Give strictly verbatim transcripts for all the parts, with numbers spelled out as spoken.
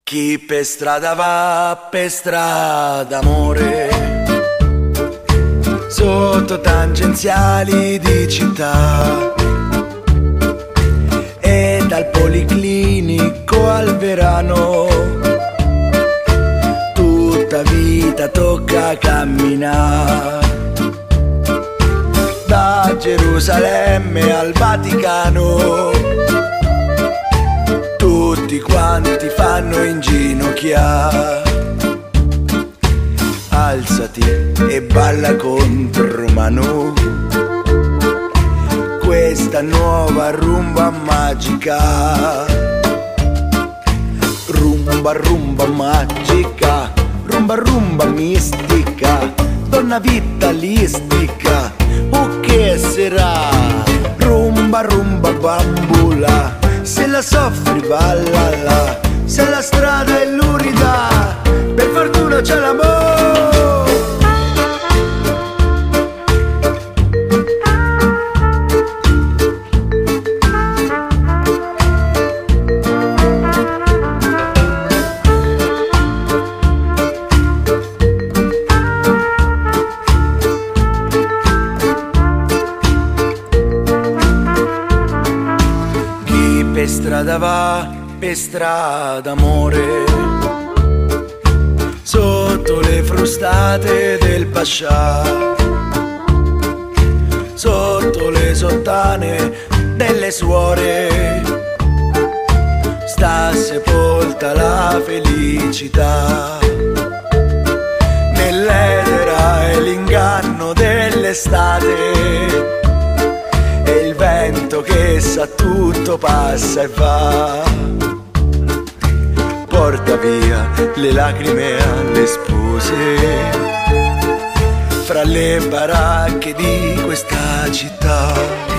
Chi per strada va, per strada amore, sotto tangenziali di città, e dal policlinico al Verano, tutta vita tocca camminare. Da Gerusalemme al Vaticano, tutti quanti fanno inginocchiare. Alzati e balla contro mano questa nuova rumba magica. Rumba rumba magica, rumba rumba mistica, donna vitalistica, o che sarà? Rumba rumba bambula, se la soffri ballala, se la strada è lurida, per fortuna c'è l'amore. Per strada va, per strada amore, sotto le frustate del Pascià, sotto le sottane delle suore, sta sepolta la felicità. Nell'edera è l'inganno dell'estate, e il vento che sa tutto passa e va, porta via le lacrime alle spose, fra le baracche di questa città.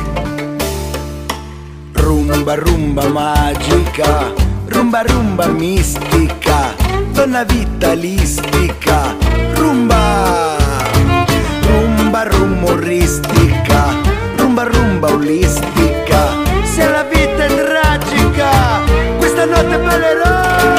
Rumba rumba magica, rumba rumba mistica, donna vitalistica, rumba rumba rumoristica, rumba rumba olistica, se la vita è tragica, questa notte ballerò.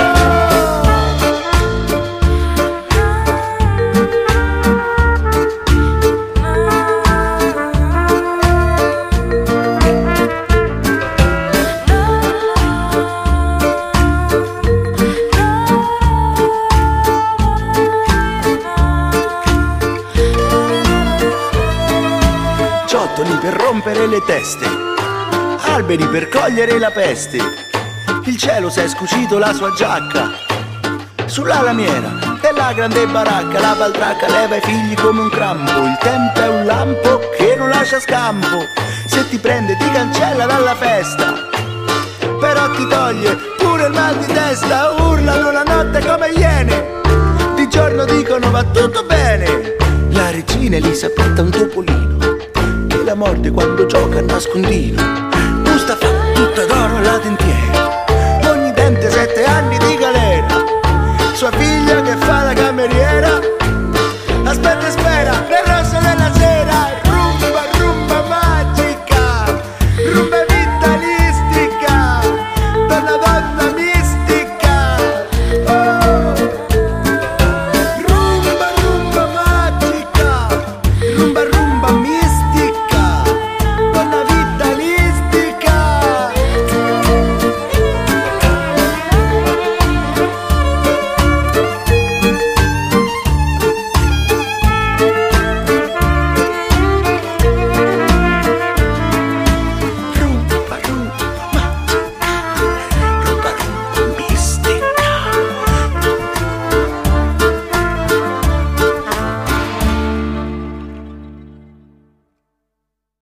Ciottoli per rompere le teste, alberi per cogliere la peste, il cielo s'è scucito la sua giacca, sulla lamiera della grande baracca la baldracca leva i figli come un crampo, il tempo è un lampo che non lascia scampo, se ti prende ti cancella dalla festa, però ti toglie pure il mal di testa, urlano la notte come iene, di giorno dicono va tutto bene, la regina Elisabetta un topolino, la morte quando gioca a nascondino, Mustafa tutta d'oro la dentiera,